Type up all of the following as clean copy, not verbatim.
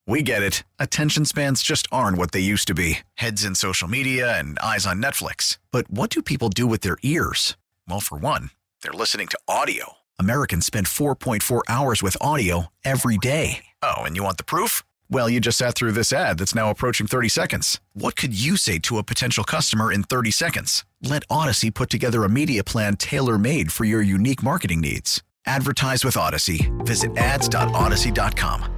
We get it. Attention spans just aren't what they used to be. Heads in social media and eyes on Netflix. But what do people do with their ears? Well, for one, they're listening to audio. Americans spend 4.4 hours with audio every day. Oh, and you want the proof? Well, you just sat through this ad that's now approaching 30 seconds. What could you say to a potential customer in 30 seconds? Let Odyssey put together a media plan tailor-made for your unique marketing needs. Advertise with Odyssey. Visit ads.odyssey.com.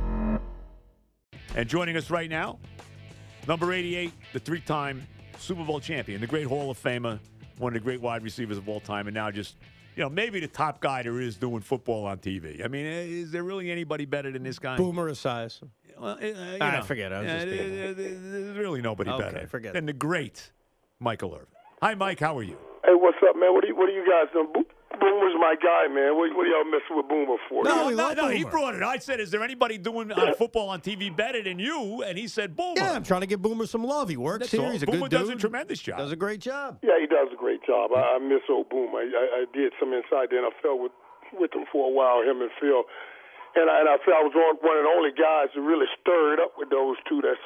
And joining us right now, number 88, the three-time Super Bowl champion, the great Hall of Famer, one of the great wide receivers of all time, and now just, maybe the top guy there is doing football on TV. I mean, is there really anybody better than this guy? Boomer Esiason. Well, forget it. There's really nobody better forget than the great Michael Irvin. Hi, Mike. How are you? Hey, what's up, man? What are you guys doing? Boomer's my guy, man. What are y'all messing with Boomer for? No, he brought it. I said, is there anybody doing football on TV better than you? And he said, Boomer. Yeah, I'm trying to give Boomer some love. He works here. He's a Boomer good dude. does a tremendous job. Does a great job. Yeah, he does a great job. I miss old Boomer. I did some inside the NFL with him for a while, him and Phil. And I feel I was one of the only guys who really stirred up with those two. They're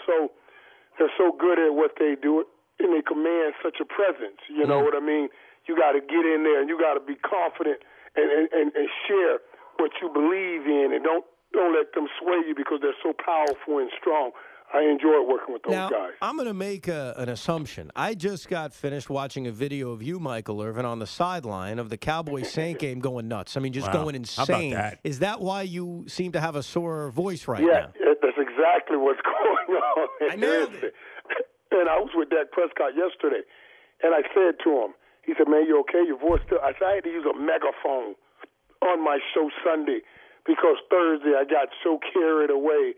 so good at what they do, and they command such a presence. You know what I mean? You got to get in there, and you got to be confident and share what you believe in, and don't let them sway you because they're so powerful and strong. I enjoy working with those guys. I'm going to make an assumption. I just got finished watching a video of you, Michael Irvin, on the sideline of the Cowboys-Saint game going nuts. I mean, just going insane. How about that? Is that why you seem to have a sore voice right now? Yeah, that's exactly what's going on. I nailed it. And I was with Dak Prescott yesterday, and I said to him, he said, man, you okay? Your voice still? I said, I had to use a megaphone on my show Sunday because Thursday I got so carried away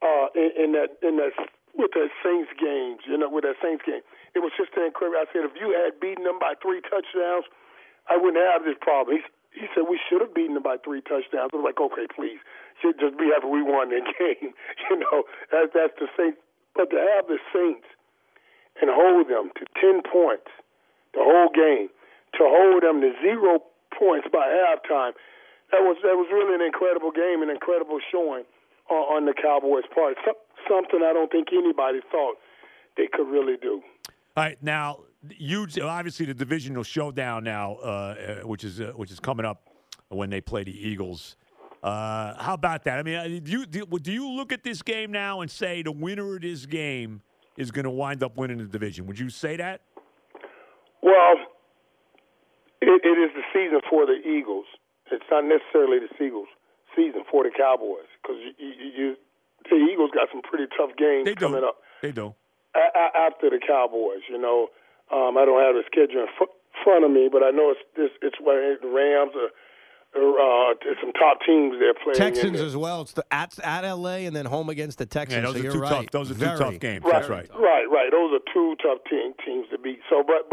in that with that Saints games, with that Saints game. It was just incredible. I said, if you had beaten them by 3 touchdowns, I wouldn't have this problem. He said, we should have beaten them by 3 touchdowns. I was like, okay, please. Should just be happy we won that game. That's the Saints. But to have the Saints and hold them to 10 points the whole game, to hold them to 0 points by halftime, that was really an incredible game, an incredible showing on the Cowboys' part. Something I don't think anybody thought they could really do. All right, now obviously the divisional showdown now, which is coming up when they play the Eagles. How about that? I mean, do you look at this game now and say the winner of this game is going to wind up winning the division? Would you say that? Well, it is the season for the Eagles. It's not necessarily the Eagles' season for the Cowboys because the Eagles got some pretty tough games coming up. They do. After the Cowboys, I don't have the schedule in front of me, but I know it's where the Rams are. Some top teams they're playing. Texans as well. It's at L.A. and then home against the Texans. Yeah, those so are you're two right. Those are two tough games. Right, That's right. Right. Those are two tough teams to beat. So, but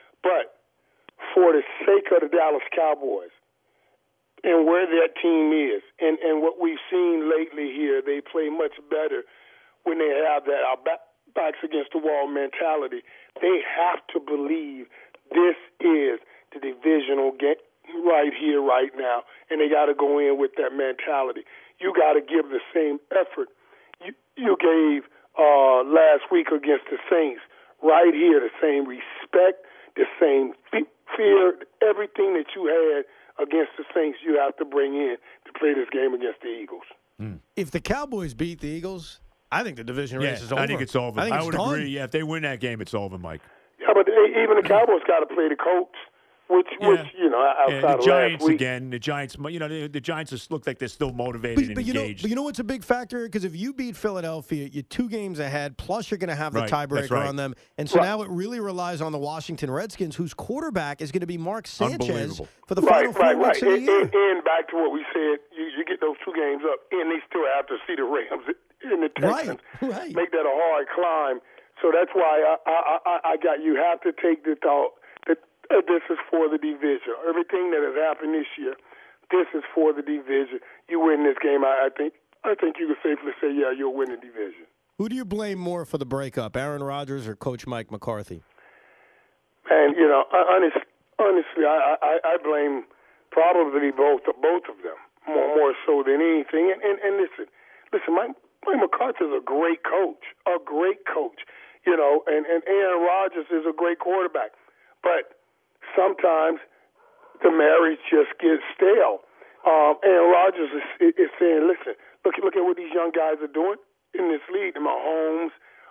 for the sake of the Dallas Cowboys and where that team is, and what we've seen lately here, they play much better when they have that our backs against the wall mentality. They have to believe this is the divisional game right here, right now, and they got to go in with that mentality. You got to give the same effort you gave last week against the Saints. Right here, the same respect, the same fear, everything that you had against the Saints, you have to bring in to play this game against the Eagles. If the Cowboys beat the Eagles, I think the division race is over. I think it's over. I would agree. Yeah, if they win that game, it's over, Mike. Yeah, but even the Cowboys got to play the Colts. Which outside the Giants last week. again. The Giants, the Giants just look like they're still motivated and engaged. You know what's a big factor? Because if you beat Philadelphia, you're 2 games ahead, plus you're going to have the tiebreaker on them. And so now it really relies on the Washington Redskins, whose quarterback is going to be Mark Sanchez for the final 4 weeks of the year. And back to what we said, you get those 2 games up, and they still have to see the Rams and the Texans. Right. Make that a hard climb. So that's why I got you have to take the thought that this is for the division. Everything that has happened this year, this is for the division. You win this game, I think you can safely say, yeah, you'll win the division. Who do you blame more for the breakup, Aaron Rodgers or Coach Mike McCarthy? And honestly, I blame probably both of them more so than anything. And listen, Mike McCarthy's a great coach, you know, and Aaron Rodgers is a great quarterback. But sometimes the marriage just gets stale. Aaron Rodgers is saying, listen, look at what these young guys are doing in this league. The Mahomes,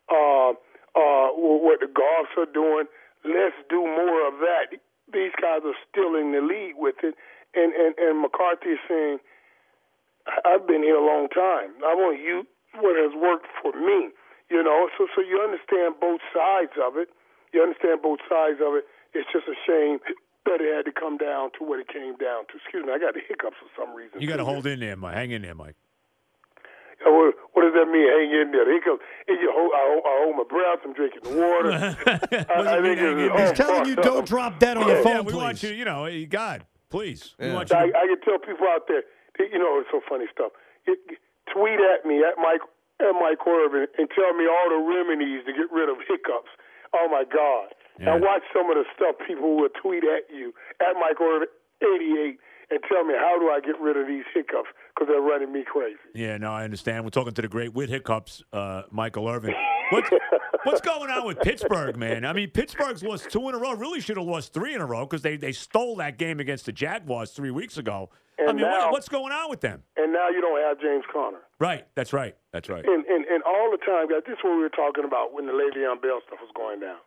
what the Goffs are doing. Let's do more of that. These guys are still in the league with it. And McCarthy is saying, I've been here a long time. I want you what has worked for me. You know, so you understand both sides of it. It's just a shame that it had to come down to what it came down to. Excuse me, I got the hiccups for some reason. You got to hold in there, Mike. Hang in there, Mike. What does that mean, hang in there? Hiccups. I hold my breath. I'm drinking the water. He's telling you don't drop dead on your phone, we please. want you, you know, God, please. Yeah. We want you I can tell people out there, you know, it's so funny stuff. Tweet at me, at Mike Irvin, and tell me all the remedies to get rid of hiccups. Oh, my God. Yeah. Now watch some of the stuff people will tweet at you, at Mike Irvin 88, and tell me, how do I get rid of these hiccups? Because they're running me crazy. Yeah, no, I understand. We're talking to the great with hiccups, Michael Irvin. What's going on with Pittsburgh, man? I mean, Pittsburgh's lost 2 in a row. Really should have lost 3 in a row because they stole that game against the Jaguars 3 weeks ago. And I mean, now, what's going on with them? And now you don't have James Conner. Right, that's right. And all the time, guys, this is what we were talking about when the Le'Veon Bell stuff was going down.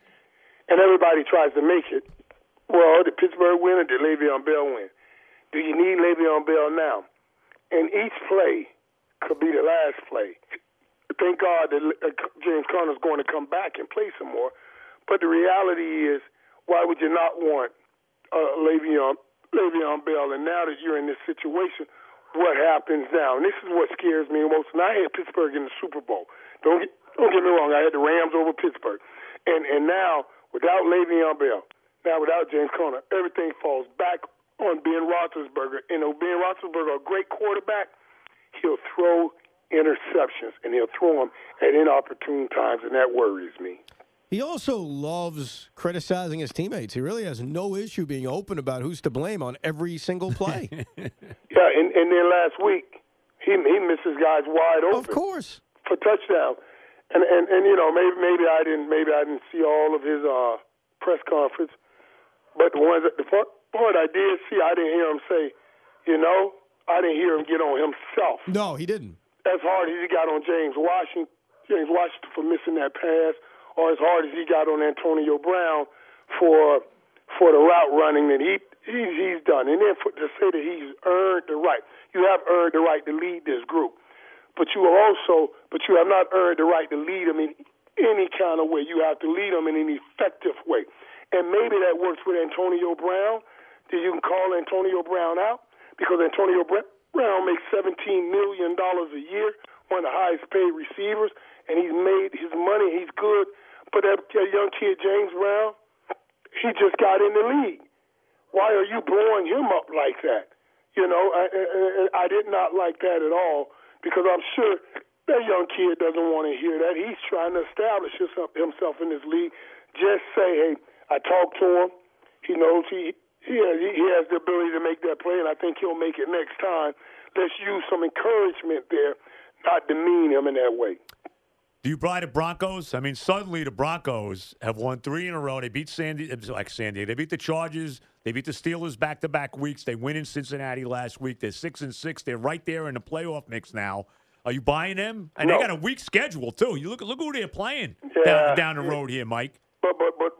And everybody tries to make it, well, did Pittsburgh win or did Le'Veon Bell win? Do you need Le'Veon Bell now? And each play could be the last play. Thank God that James Conner's going to come back and play some more. But the reality is, why would you not want Le'Veon Bell? And now that you're in this situation, what happens now? And this is what scares me most. And I had Pittsburgh in the Super Bowl. Don't get me wrong. I had the Rams over Pittsburgh. And now, without Le'Veon Bell, now without James Conner, everything falls back on Ben Roethlisberger. And Ben Roethlisberger, a great quarterback, he'll throw interceptions, and he'll throw them at inopportune times, and that worries me. He also loves criticizing his teammates. He really has no issue being open about who's to blame on every single play. Yeah, and then last week, he misses guys wide open. Of course. For touchdown. And you know, maybe I didn't see all of his press conference, but the part I did see, I didn't hear him say, you know, I didn't hear him get on himself. No, he didn't. As hard as he got on James Washington for missing that pass, or as hard as he got on Antonio Brown for the route running that he's done. And then to say that he's earned the right. You have earned the right to lead this group. But you have not earned the right to lead them in any kind of way. You have to lead them in an effective way. And maybe that works with Antonio Brown, that you can call Antonio Brown out, because Antonio Brown makes $17 million a year, one of the highest paid receivers, and he's made his money. He's good. But that young kid, James Brown, he just got in the league. Why are you blowing him up like that? You know, I did not like that at all, because I'm sure that young kid doesn't want to hear that. He's trying to establish himself in this league. Just say, hey, I talked to him. He knows he has the ability to make that play, and I think he'll make it next time. Let's use some encouragement there, not demean him in that way. Do you buy the Broncos? I mean, suddenly the Broncos have won 3 in a row. They beat San Diego. They beat the Chargers. They beat the Steelers back-to-back weeks. They win in Cincinnati last week. They're 6-6. They're right there in the playoff mix now. Are you buying them? And no. They got a weak schedule too. You look who they're playing down the road here, Mike. But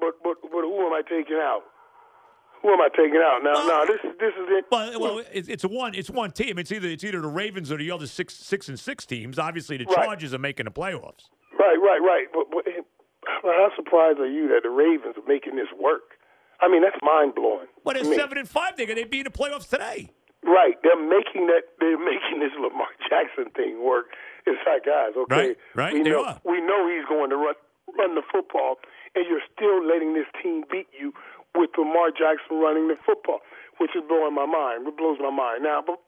who am I taking out? Who am I taking out? Now this is it. Well, it's one team. It's either the Ravens or the other 6-6 teams. Obviously, the Chargers are making the playoffs. Right. But how surprised are you that the Ravens are making this work? I mean, that's mind blowing. But it's 7-5. They'd be in the playoffs today. Right. They're making this Lamar Jackson thing work. It's like, guys, okay, right. We know he's going to run the football, and you're still letting this team beat you with Lamar Jackson running the football, which is blowing my mind. It blows my mind now. But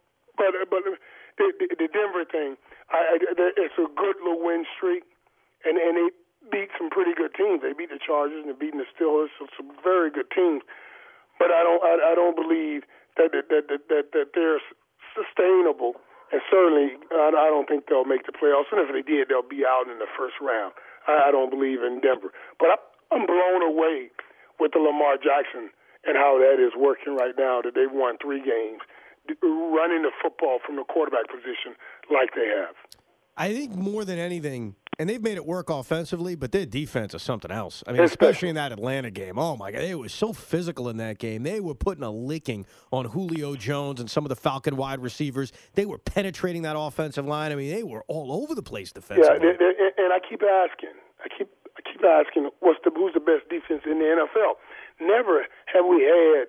the Denver thing, it's a good little win streak, and they beat some pretty good teams. They beat the Chargers and they're beating the Steelers, so some very good teams. But I don't believe that they're sustainable And certainly, I don't think they'll make the playoffs. And if they did, they'll be out in the first round. I don't believe in Denver. But I'm blown away with the Lamar Jackson and how that is working right now, that they've won 3 games, running the football from the quarterback position like they have. I think more than anything, and they've made it work offensively, but their defense is something else. I mean, especially in that Atlanta game. Oh, my God. They were so physical in that game. They were putting a licking on Julio Jones and some of the Falcon wide receivers. They were penetrating that offensive line. I mean, they were all over the place defensively. Yeah, and I keep asking. I keep asking, who's the best defense in the NFL? Never have we had,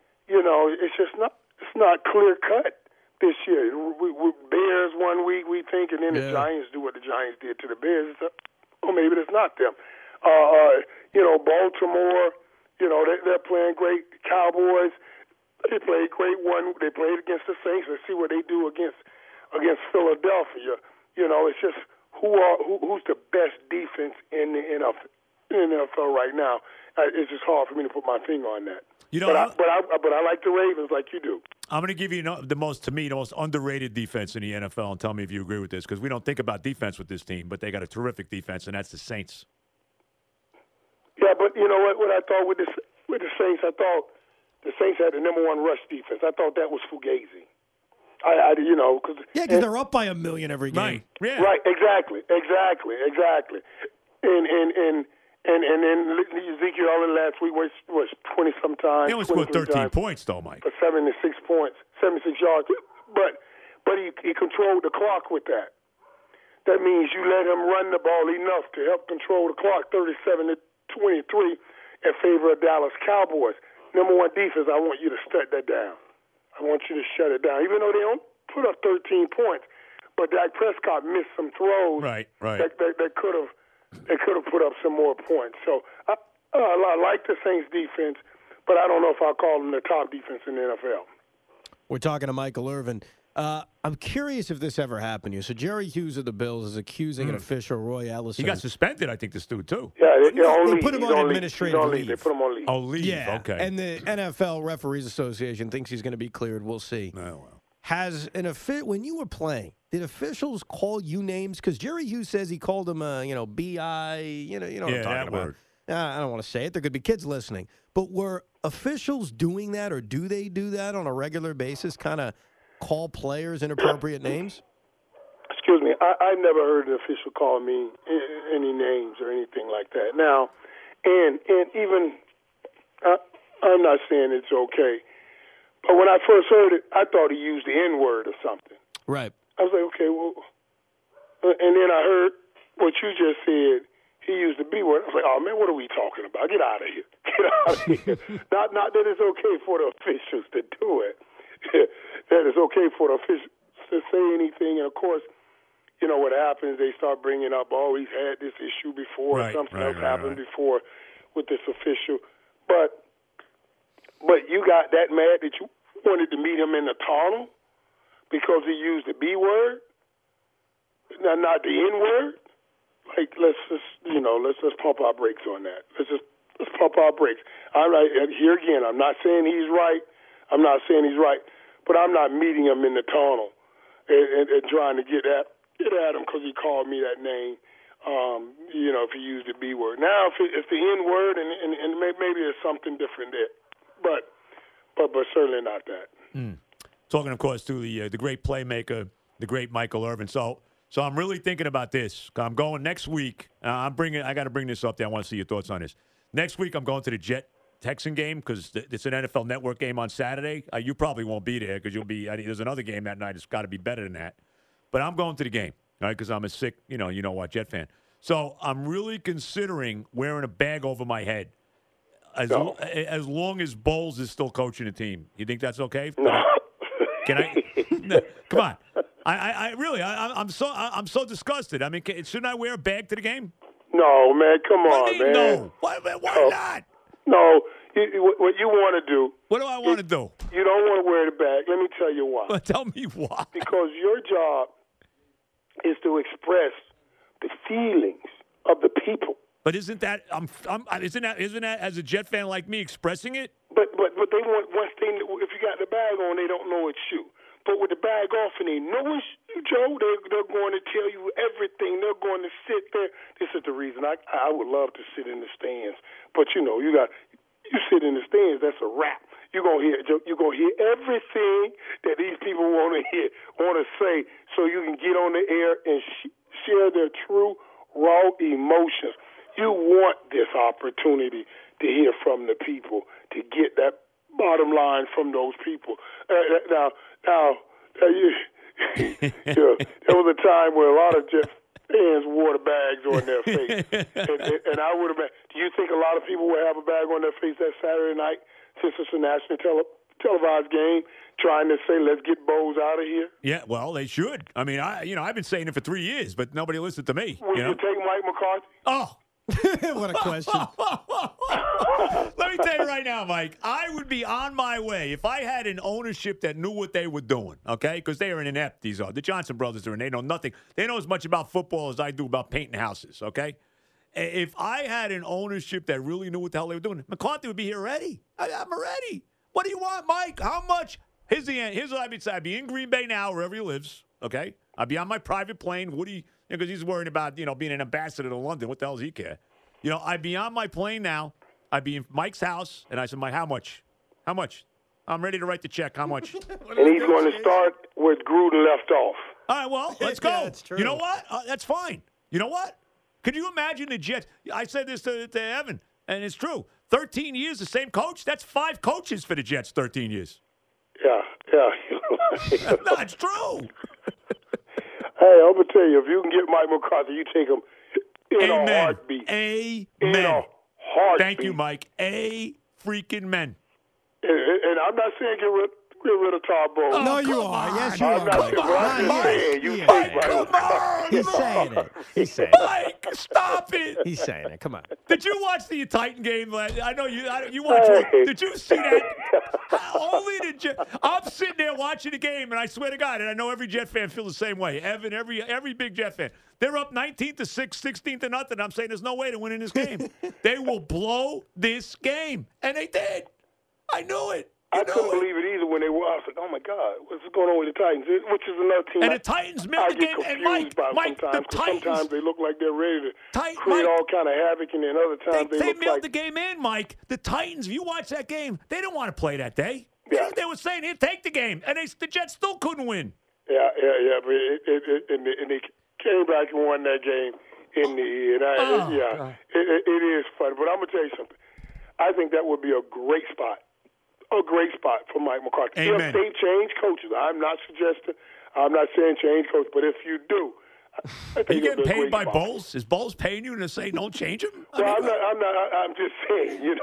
it's not clear cut this year. We Bears 1 week, we think, and then the Giants do what the Giants did to the Bears. Or maybe it's not them. Baltimore, they're playing great. Cowboys, they played great They played against the Saints. Let's see what they do against Philadelphia. It's just who's the best defense in the NFL right now. It's just hard for me to put my finger on that. But I like the Ravens like you do. I'm going to give you the most underrated defense in the NFL, and tell me if you agree with this, because we don't think about defense with this team, but they got a terrific defense, and that's the Saints. Yeah, but you know what I thought with the Saints, I thought the Saints had the number 1 rush defense. I thought that was Fugazi. Because they're up by 1 million every game. Right. Yeah. Right. Exactly. And then Ezekiel Elliott last week was 20-some times. He only scored 13 points, though, Mike. For 76 points, 76 yards. But he controlled the clock with that. That means you let him run the ball enough to help control the clock, 37-23, in favor of Dallas Cowboys. Number 1 defense, I want you to shut that down. I want you to shut it down. Even though they don't put up 13 points, but Dak Prescott missed some throws right. that could have put up some more points. So I like the Saints defense, but I don't know if I'll call them the top defense in the NFL. We're talking to Michael Irvin. I'm curious if this ever happened to you. So Jerry Hughes of the Bills is accusing an official, Roy Ellison. He got suspended, I think, this dude, too. Yeah, they put him on administrative leave. They put him on leave. Oh, leave. Yeah, okay. And the NFL Referees Association thinks he's going to be cleared. We'll see. Oh, well. When you were playing, did officials call you names? Because Jerry Hughes says he called him, B.I., what I'm talking that about. word. I don't want to say it. There could be kids listening. But were officials doing that, or do they do that on a regular basis, kind of call players inappropriate names? Excuse me. I never heard an official call me any names or anything like that. Now, and even, I'm not saying it's okay, but when I first heard it, I thought he used the N-word or something. Right. I was like, okay, well, and then I heard what you just said. He used the B word. I was like, oh, man, what are we talking about? Get out of here. Get out of here. Not that it's okay for the officials to do it. That it's okay for the officials to say anything. And, of course, what happens, they start bringing up, he's had this issue before. Something else happened before with this official. But you got that mad that you wanted to meet him in the tunnel because he used the B word, not the N word. Like, let's just pump our brakes on that. Let's pump our brakes. All right, here again, I'm not saying he's right. But I'm not meeting him in the tunnel and trying to get at him because he called me that name. If he used the B word. Now, if the N word and maybe there's something different there, but certainly not that. Talking, of course, to the great playmaker, the great Michael Irvin. So I'm really thinking about this. I'm going next week. I got to bring this up there. I want to see your thoughts on this. Next week, I'm going to the Jet-Texan game because it's an NFL Network game on Saturday. You probably won't be there because you'll be. There's another game that night. It's got to be better than that. But I'm going to the game, all right? Because I'm a sick, Jet fan. So I'm really considering wearing a bag over my head as long as Bowles is still coaching the team. You think that's okay? No. Can I? No, come on. I'm so disgusted. I mean, shouldn't I wear a bag to the game? No, man. Come on, man. No. Why not? No. What you want to do? What do I want to do? You don't want to wear the bag. Let me tell you why. Well, tell me why. Because your job is to express the feelings of the people. But isn't that as a Jet fan like me expressing it? But they want if you got the bag on, they don't know it's you. But with the bag off and they know it's you, Joe, they're going to tell you everything. They're going to sit there. This is the reason I would love to sit in the stands. But, you sit in the stands, that's a wrap. You're gonna hear everything that these people want to say, so you can get on the air and share their true, raw emotions. You want this opportunity to hear from the people, to get that bottom line from those people. Now, there was a time where a lot of Jet fans wore the bags on their face, and I would have been. Do you think a lot of people will have a bag on their face that Saturday night, since it's a national televised game, trying to say, let's get Bose out of here? Yeah, well, they should. I mean, I've been saying it for 3 years, but nobody listened to me. Would you take Mike McCarthy? Oh. What a question. Let me tell you right now, Mike, I would be on my way if I had an ownership that knew what they were doing, okay? Because they are inept, these are. The Johnson brothers are, and they know nothing. They know as much about football as I do about painting houses, okay? If I had an ownership that really knew what the hell they were doing, McCarthy would be here ready. I'm ready. What do you want, Mike? How much? Here's what I'd be saying. I'd be in Green Bay now, wherever he lives, okay? I'd be on my private plane. Woody, because he's worried about, being an ambassador to London. What the hell does he care? I'd be on my plane now. I'd be in Mike's house, and I said, Mike, how much? How much? I'm ready to write the check. How much? And he's going to start where Gruden left off. All right, well, let's go. Yeah, that's true. You know what? That's fine. You know what? Could you imagine the Jets? I said this to Evan, and it's true. 13 years, the same coach? That's 5 coaches for the Jets, 13 years. Yeah. No, it's true. Hey, I'm going to tell you, if you can get Mike McCarthy, you take him in Amen. a heartbeat. Amen. In a heartbeat. Thank you, Mike. Freaking men. And I'm not saying get rid of Todd Bowles. No, you are. Yes, you I'm are. not saying, but I'm just saying you take Mike, Mike come McCarthy. on. He's saying it. He's saying it. Mike, stop it. He's saying it. Come on. Did you watch the Titan game? I know you watched it. Hey. Did you see that? Only the Jet. I'm sitting there watching the game, and I swear to God, and I know every Jet fan feels the same way. Evan, every big Jet fan. They're up 19-6, 16-0. I'm saying there's no way to win in this game. They will blow this game, and they did. I knew it. I couldn't believe it either when they were. I was like, oh, my God, what's going on with the Titans? Which is another team. And the Titans made the game. And Mike, sometimes they look like they're ready to create Mike, all kind of havoc, and then other times they look mailed like the game in, Mike. The Titans, if you watch that game, they didn't want to play that day. Yeah. They were saying, here, take the game. And the Jets still couldn't win. Yeah. But they came back and won that game in the end. It is funny. But I'm going to tell you something. I think that would be a great spot. A great spot for Mike McCarthy. Amen. If they change coaches, I'm not saying change coach, but if you do, I think Are you getting paid by spot. Bowles? Is Bowles paying you to say don't change him? Well, I'm not. I'm just saying, you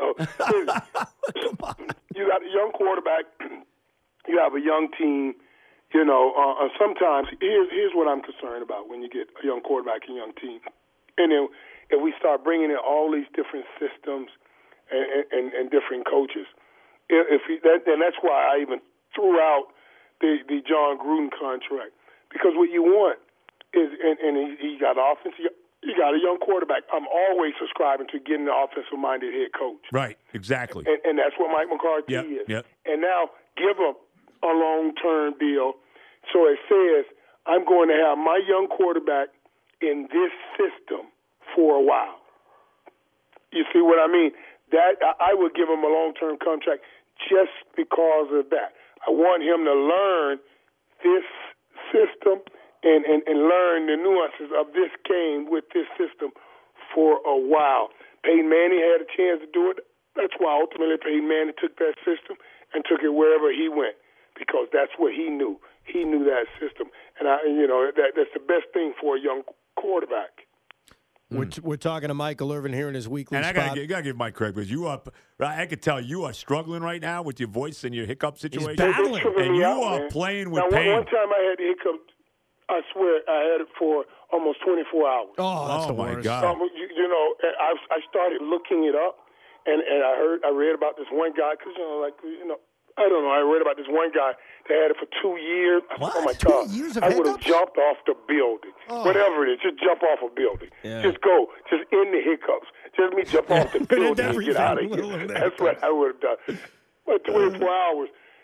got a young quarterback, you have a young team, sometimes, here's what I'm concerned about when you get a young quarterback and young team. And then if we start bringing in all these different systems and different coaches, and that's why I even threw out the John Gruden contract, because what you want is, and he got offense, you got a young quarterback. I'm always subscribing to getting an offensive-minded head coach. Right, exactly. And that's what Mike McCarthy is. Yep. And now give him a long-term deal, so it says I'm going to have my young quarterback in this system for a while. You see what I mean? That I would give him a long-term contract just because of that. I want him to learn this system and learn the nuances of this game with this system for a while. Peyton Manning had a chance to do it. That's why ultimately Peyton Manning took that system and took it wherever he went, because that's what he knew. He knew that system, and that's the best thing for a young quarterback. We're talking to Michael Irvin here in his weekly and spot. I gotta give Mike credit, because I could tell you are struggling right now with your voice and your hiccup situation. He's battling. And you are playing with pain. One time I had the hiccup, I swear I had it for almost 24 hours. Oh, that's the my worst. God. I started looking it up, and I read about this one guy, because I don't know. I read about this one guy that had it for 2 years. What? Oh, my God. 2 years of I would have hiccups? jumped off the building. Oh. Whatever it is, just jump off a building. Yeah. Just go. Just end the hiccups. Just me jump off the building and get out of here. Little That's what I would have done. But 24 hours,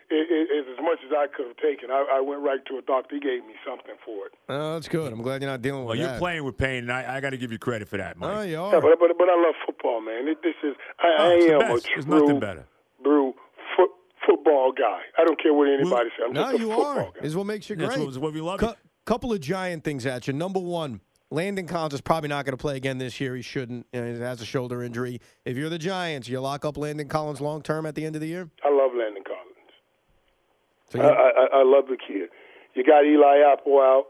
as much as I could have taken. I went right to a doctor. He gave me something for it. Oh, that's good. I'm glad you're not dealing with that. Well, you're playing with pain, and I got to give you credit for that, Mike. Oh, you are. Yeah, but I love football, man. I am a There's nothing better. true football guy. I don't care what anybody says. I'm just a football guy. Is what makes you great. That's what we love. Couple of giant things at you. Number one, Landon Collins is probably not going to play again this year. He shouldn't. He has a shoulder injury. If you're the Giants, you lock up Landon Collins long term at the end of the year? I love Landon Collins. So I love the kid. You got Eli Apple out.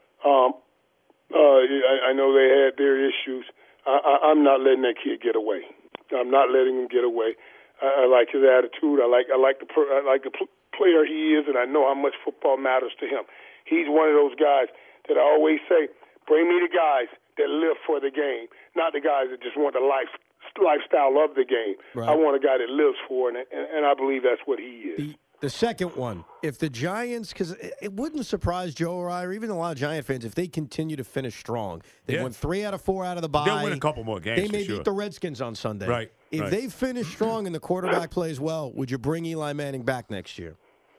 I know they had their issues. I'm not letting that kid get away. I'm not letting him get away. I like his attitude. I like the player he is, and I know how much football matters to him. He's one of those guys that I always say, bring me the guys that live for the game, not the guys that just want the lifestyle of the game. Right. I want a guy that lives for it, and I believe that's what he is. The second one, if the Giants, because it wouldn't surprise Joe or I, or even a lot of Giant fans, if they continue to finish strong. They won 3 out of 4 out of the bye. They'll win a couple more games. They may beat the Redskins on Sunday. Right. If they finish strong and the quarterback plays well, would you bring Eli Manning back next year?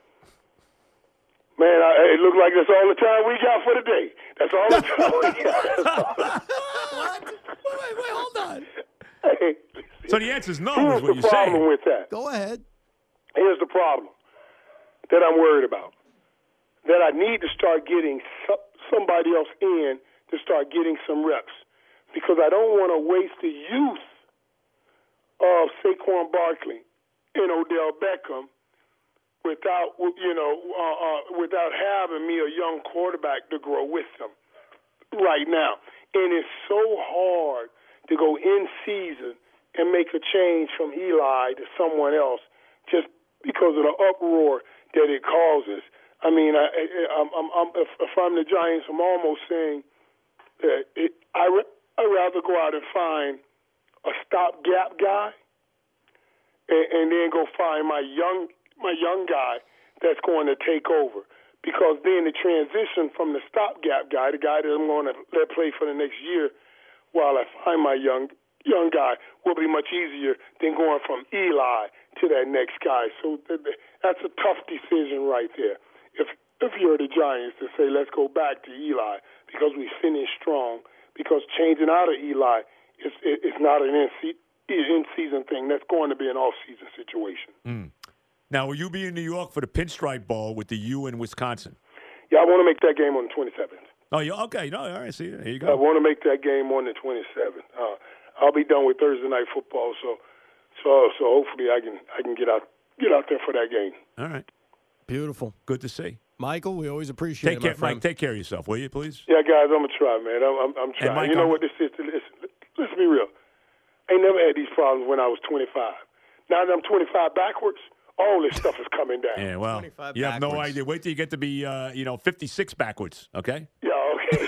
Man, it looks like that's all the time we got for the day. That's all the time we got. What? Wait, hold on. Hey, so the answer is no, here's is what the you're problem saying. With that. Go ahead. Here's the problem that I'm worried about. That I need to start getting somebody else in to start getting some reps. Because I don't want to waste the youth of Saquon Barkley and Odell Beckham without having me a young quarterback to grow with them right now. And it's so hard to go in season and make a change from Eli to someone else just because of the uproar that it causes. I mean, if I'm the Giants, I'm almost saying that I'd rather go out and find a stopgap guy and then go find my young guy that's going to take over. Because then the transition from the stopgap guy, the guy that I'm going to let play for the next year while I find my young guy, will be much easier than going from Eli to that next guy. So that's a tough decision right there. If you're the Giants to say, let's go back to Eli because we finished strong, because changing out of Eli is not an in-season thing. That's going to be an off-season situation. Mm. Now, will you be in New York for the Pinstripe Bowl with the U in Wisconsin? Yeah, I want to make that game on the 27th. Oh, okay. No, all right. See, there you go. I want to make that game on the 27th. I'll be done with Thursday night football, so hopefully I can get out there for that game. All right. Beautiful. Good to see. Michael, we always appreciate it, my friend. Mike, take care of yourself, will you, please? Yeah, guys, I'm going to try, man. I'm trying. Mike, you know what this is? Let's be real. I ain't never had these problems when I was 25. Now that I'm 25 backwards, all this stuff is coming down. Yeah, well, you have no idea. Wait till you get to be, 56 backwards, okay? Yeah, okay.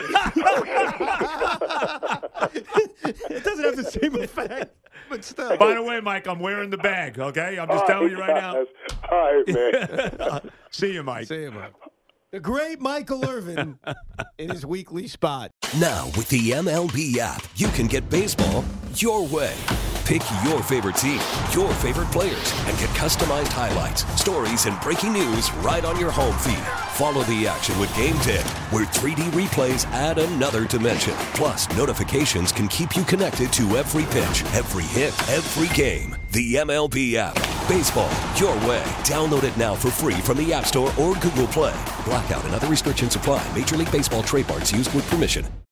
It doesn't have the same effect, but still. By the way, Mike, I'm wearing the bag, okay? I'm just telling you right now. All right, man. See you, Mike. See you, Mike. The great Michael Irvin in his weekly spot. Now, with the MLB app, you can get baseball your way. Pick your favorite team, your favorite players, and get customized highlights, stories, and breaking news right on your home feed. Follow the action with Game Tip, where 3D replays add another dimension. Plus, notifications can keep you connected to every pitch, every hit, every game. The MLB app. Baseball your way. Download it now for free from the App Store or Google Play. Blackout and other restrictions apply. Major League Baseball trademarks used with permission.